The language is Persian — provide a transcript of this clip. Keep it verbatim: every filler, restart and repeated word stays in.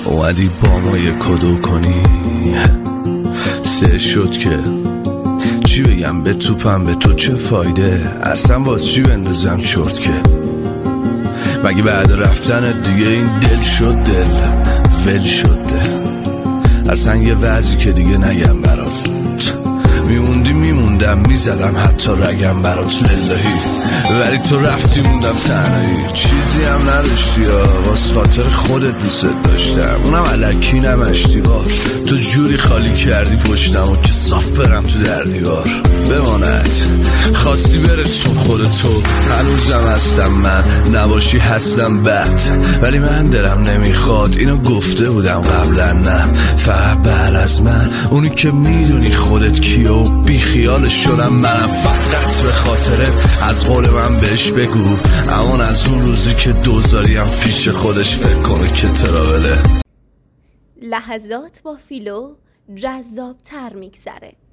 اومدی با ما یه کدو کنی، سه شد که چی بگم به توپم، به تو چه فایده، اصلا باز چی بندازم شورت که مگه بعد رفتنت دیگه این دل شد دل ول شد دل. اصلا یه وضعی که دیگه نگم برات، میموندی میموندم میزدم حتی رگم برات للهی، ولی تو رفتی موندم تنهایی، چیزی هم نداشتی یا واسه خاطر خودت دوست داشتم، اونم الکی نمشتی بار، تو جوری خالی کردی پشتم و که صاف برم تو در دیوار بماند، خواستی برسون خودتو، هنوزم هستم من، نباشی هستم بد، ولی من دلم نمیخواد، اینو گفته بودم قبلا، نه فقط بعد از من، اونی که میدونی خودت کیه و بی خیالش شدم منم، فقط به خاطرت از قول من بهش بگو، امان از اون روزی که دوزاریم پیش خودش فکر کنه که تراوله. لحظات با فیلو جذاب تر میگذره.